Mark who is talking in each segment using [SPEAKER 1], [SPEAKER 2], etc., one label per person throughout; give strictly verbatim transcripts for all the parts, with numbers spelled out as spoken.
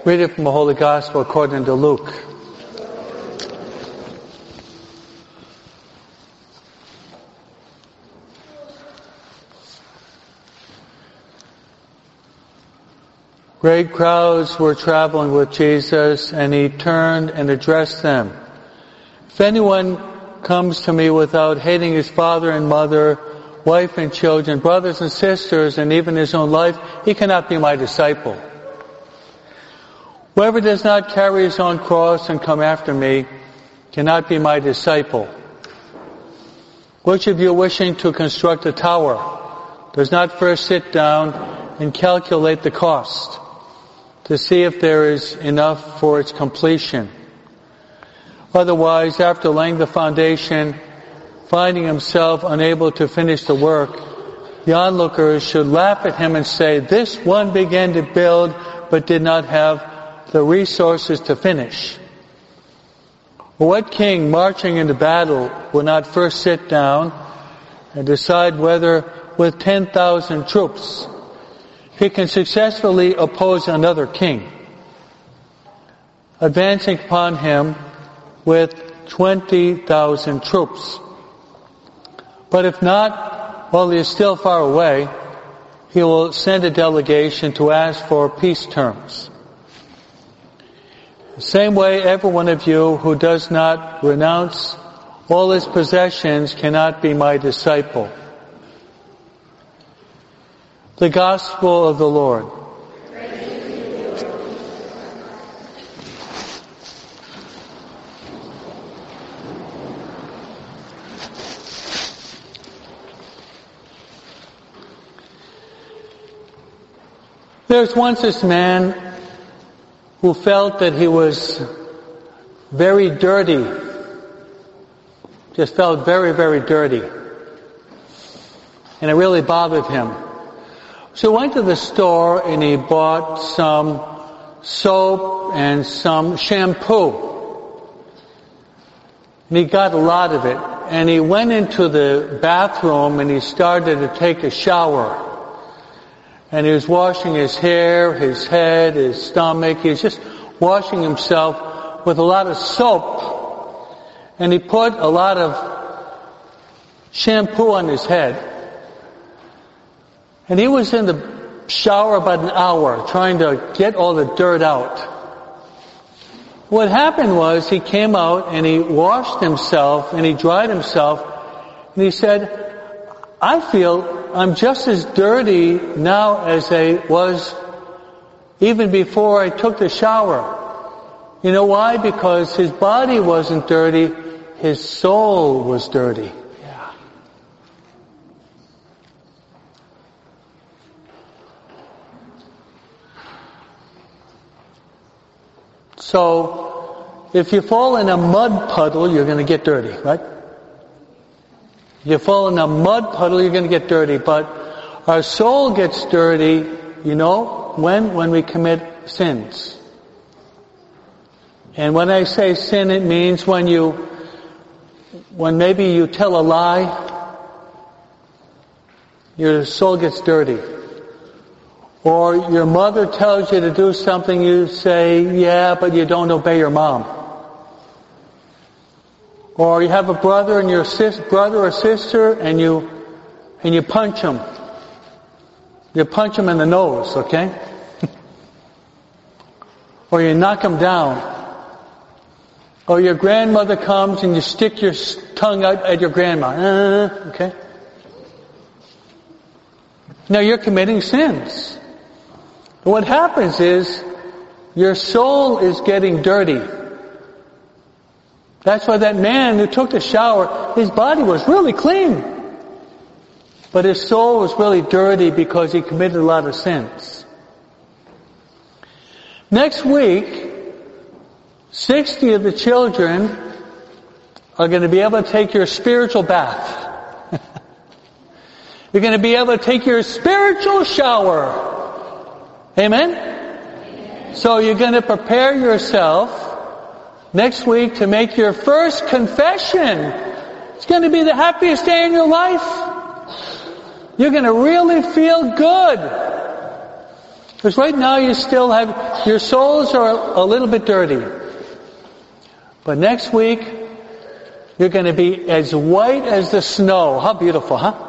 [SPEAKER 1] Reading from the Holy Gospel according to Luke. Great crowds were traveling with Jesus, and he turned and addressed them. If anyone comes to me without hating his father and mother, wife and children, brothers and sisters, and even his own life, he cannot be my disciple. Whoever does not carry his own cross and come after me cannot be my disciple. Which of you wishing to construct a tower does not first sit down and calculate the cost to see if there is enough for its completion? Otherwise, after laying the foundation, finding himself unable to finish the work, the onlookers should laugh at him and say, "This one began to build but did not have the resources to finish." Or what king marching into battle will not first sit down and decide whether with ten thousand troops he can successfully oppose another king, advancing upon him with twenty thousand troops? But if not, while he is still far away, he will send a delegation to ask for peace terms. The same way, every one of you who does not renounce all his possessions cannot be my disciple. The Gospel of the Lord. There's once this man who felt that he was very dirty, just felt very, very dirty. And it really bothered him. So he went to the store and he bought some soap and some shampoo. And he got a lot of it. And he went into the bathroom and he started to take a shower. And he was washing his hair, his head, his stomach. He was just washing himself with a lot of soap. And he put a lot of shampoo on his head. And he was in the shower about an hour trying to get all the dirt out. What happened was he came out and he washed himself and he dried himself. And he said, "I feel I'm just as dirty now as I was even before I took the shower." You know why? Because his body wasn't dirty, his soul was dirty. Yeah. So, if you fall in a mud puddle, you're going to get dirty, right? You fall in a mud puddle, you're going to get dirty. But our soul gets dirty, you know, when? When we commit sins. And when I say sin, it means when you, when maybe you tell a lie, your soul gets dirty. Or your mother tells you to do something, you say, "Yeah, but you don't obey your mom." Or you have a brother and your sis, brother or sister, and you and you punch them. You punch them in the nose, okay? Or you knock them down. Or your grandmother comes and you stick your tongue out at your grandma. Uh, okay? Now you're committing sins. And what happens is your soul is getting dirty. That's why that man who took the shower, his body was really clean. But his soul was really dirty because he committed a lot of sins. Next week, sixty of the children are going to be able to take your spiritual bath. You're going to be able to take your spiritual shower. Amen? Amen. So you're going to prepare yourself next week to make your first confession. It's going to be the happiest day in your life. You're going to really feel good. Because right now you still have, your souls are a little bit dirty. But next week, you're going to be as white as the snow. How beautiful, huh?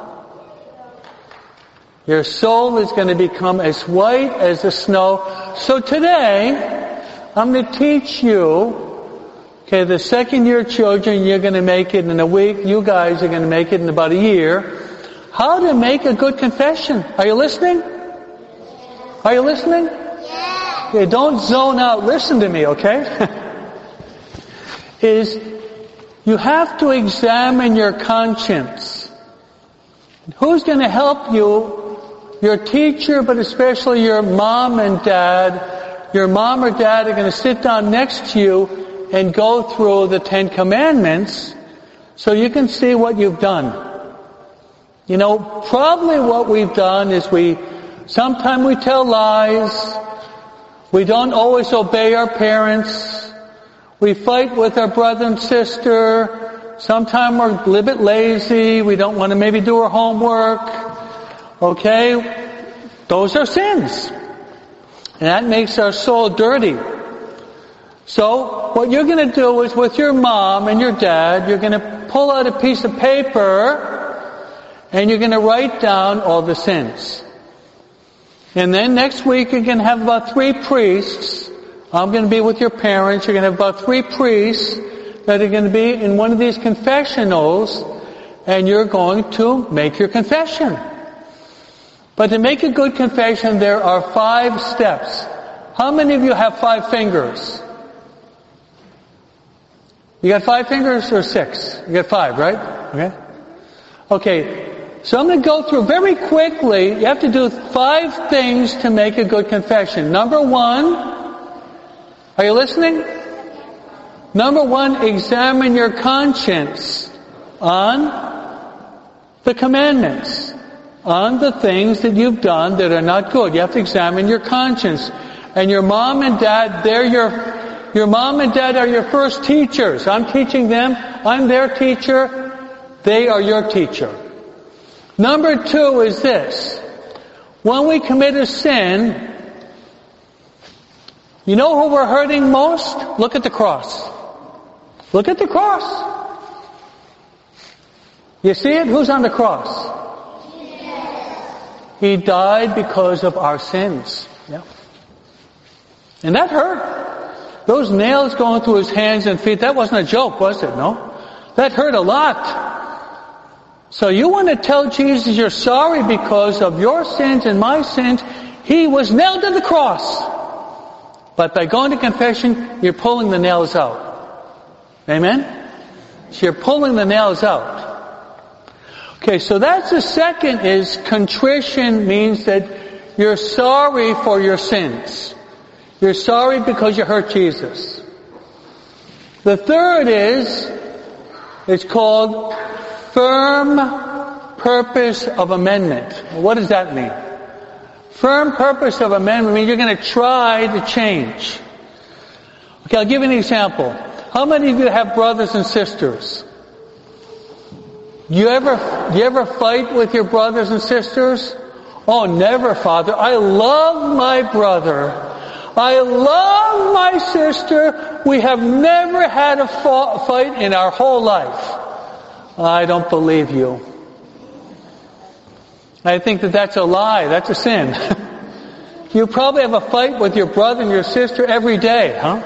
[SPEAKER 1] Your soul is going to become as white as the snow. So today, I'm going to teach you, okay, the second year children, you're going to make it in a week. You guys are going to make it in about a year. How to make a good confession. Are you listening? Are you listening? Yeah. Okay, don't zone out. Listen to me, okay? Is you have to examine your conscience. Who's going to help you? Your teacher, but especially your mom and dad. Your mom or dad are going to sit down next to you and go through the Ten Commandments so you can see what you've done. You know, probably what we've done is we, sometimes we tell lies. We don't always obey our parents. We fight with our brother and sister. Sometimes we're a little bit lazy. We don't want to maybe do our homework. Okay? Those are sins. And that makes our soul dirty. So, what you're going to do is with your mom and your dad, you're going to pull out a piece of paper and you're going to write down all the sins. And then next week you're going to have about three priests. I'm going to be with your parents. You're going to have about three priests that are going to be in one of these confessionals, and you're going to make your confession. But to make a good confession, there are five steps. How many of you have five fingers? You got five fingers or six? You got five, right? Okay. Okay. So I'm going to go through very quickly. You have to do five things to make a good confession. Number one, are you listening? Number one, examine your conscience on the commandments, on the things that you've done that are not good. You have to examine your conscience. And your mom and dad, they're your, your mom and dad are your first teachers. I'm teaching them. I'm their teacher. They are your teacher. Number two is this. When we commit a sin, you know who we're hurting most? Look at the cross. Look at the cross. You see it? Who's on the cross? Yes. He died because of our sins. Yeah. And that hurt. Those nails going through his hands and feet, that wasn't a joke, was it? No? That hurt a lot. So you want to tell Jesus you're sorry because of your sins and my sins. He was nailed to the cross. But by going to confession, you're pulling the nails out. Amen? So you're pulling the nails out. Okay, so that's the second is contrition means that you're sorry for your sins. You're sorry because you hurt Jesus. The third is, it's called firm purpose of amendment. What does that mean? Firm purpose of amendment means you're going to try to change. Okay, I'll give you an example. How many of you have brothers and sisters? You ever, you ever fight with your brothers and sisters? Oh, never, Father. I love my brother. I love my sister. We have never had a fight in our whole life. I don't believe you. I think that that's a lie. That's a sin. You probably have a fight with your brother and your sister every day, huh?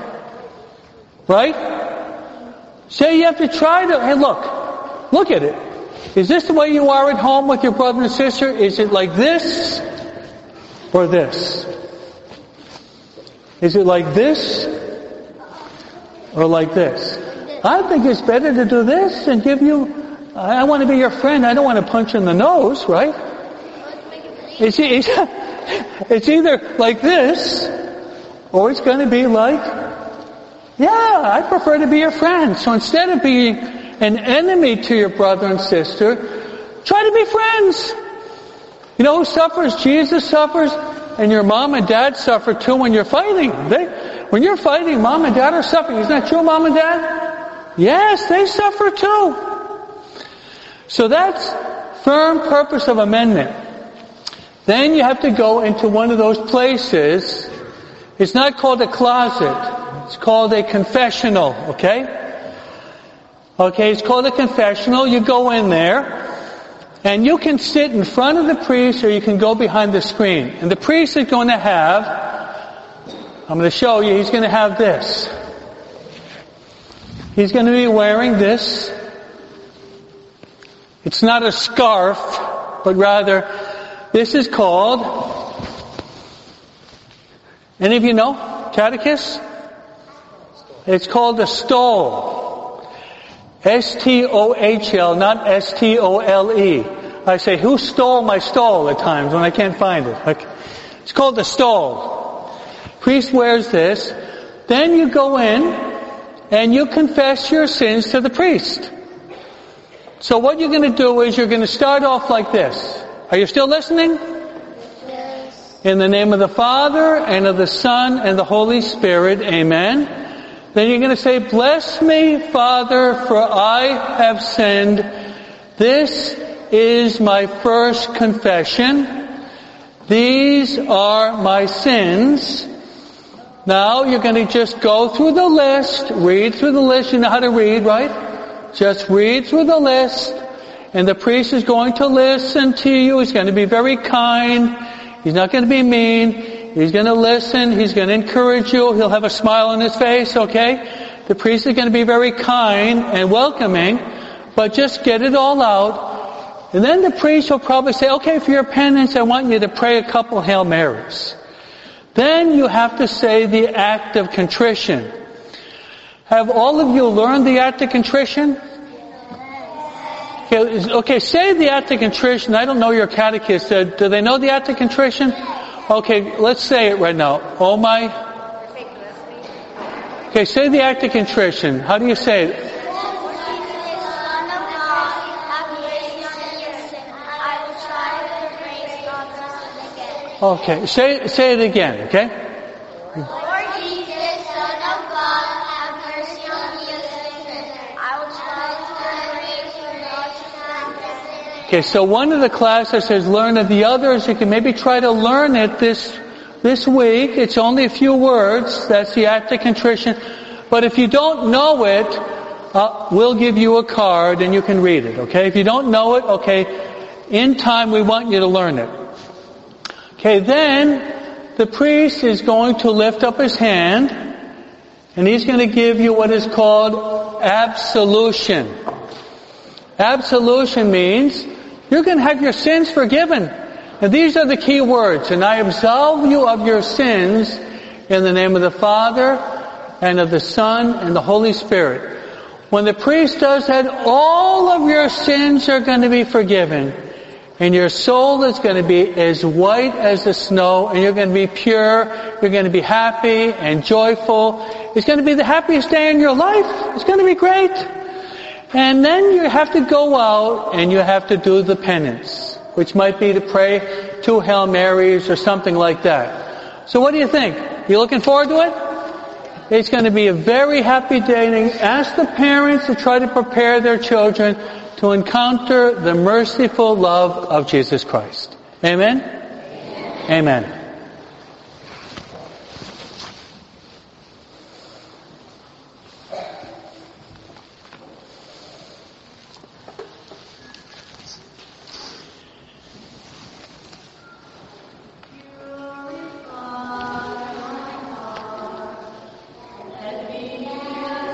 [SPEAKER 1] Right? Say you have to try to, hey look, look at it. Is this the way you are at home with your brother and sister? Is it like this or this? Is it like this or like this? I think it's better to do this and give you, I want to be your friend. I don't want to punch you in the nose, right? It's, it's, it's either like this or it's going to be like, yeah, I prefer to be your friend. So instead of being an enemy to your brother and sister, try to be friends. You know who suffers? Jesus suffers, and your mom and dad suffer too when you're fighting. They, when you're fighting, mom and dad are suffering. Isn't that true, mom and dad? Yes, they suffer too. So that's firm purpose of amendment. Then you have to go into one of those places. It's not called a closet. It's called a confessional, okay? Okay, it's called a confessional. You go in there, and you can sit in front of the priest, or you can go behind the screen. And the priest is going to have, I'm going to show you, he's going to have this. He's going to be wearing this. It's not a scarf, but rather, this is called, any of you know? Catechist? It's called a stole. S T O H L, not S T O L E. I say, who stole my stole at times when I can't find it? Okay. It's called the stole. Priest wears this. Then you go in and you confess your sins to the priest. So what you're going to do is you're going to start off like this. Are you still listening?
[SPEAKER 2] Yes.
[SPEAKER 1] In the name of the Father, and of the Son, and the Holy Spirit, amen. Then you're going to say, bless me, Father, for I have sinned. This is my first confession. These are my sins. Now you're going to just go through the list, read through the list. You know how to read, right? Just read through the list. And the priest is going to listen to you. He's going to be very kind. He's not going to be mean. He's going to listen. He's going to encourage you. He'll have a smile on his face, okay? The priest is going to be very kind and welcoming, but just get it all out. And then the priest will probably say, okay, for your penance, I want you to pray a couple Hail Marys. Then you have to say the act of contrition. Have all of you learned the act of contrition? Okay, okay, say the act of contrition. I don't know your catechist. Do they know the act of contrition? Okay, let's say it right now. Oh my. Okay, say the act of contrition. How do you say it? Okay, say say it again, okay?
[SPEAKER 2] Lord Jesus, Son of God, have mercy on me, a sinner. I will strive to praise your name.
[SPEAKER 1] Okay, so one of the classes says learn it. The others, you can maybe try to learn it this this week. It's only a few words. That's the act of contrition. But if you don't know it, uh, we'll give you a card and you can read it, okay? If you don't know it, okay, in time we want you to learn it. Okay, then the priest is going to lift up his hand and he's going to give you what is called absolution. Absolution means you're going to have your sins forgiven. And these are the key words. And I absolve you of your sins in the name of the Father and of the Son and the Holy Spirit. When the priest does that, all of your sins are going to be forgiven. And your soul is going to be as white as the snow, and you're going to be pure, you're going to be happy and joyful. It's going to be the happiest day in your life. It's going to be great. And then you have to go out and you have to do the penance, which might be to pray two Hail Marys or something like that. So what do you think? You looking forward to it? It's going to be a very happy day. And ask the parents to try to prepare their children to encounter the merciful love of Jesus Christ. Amen? Amen. Amen.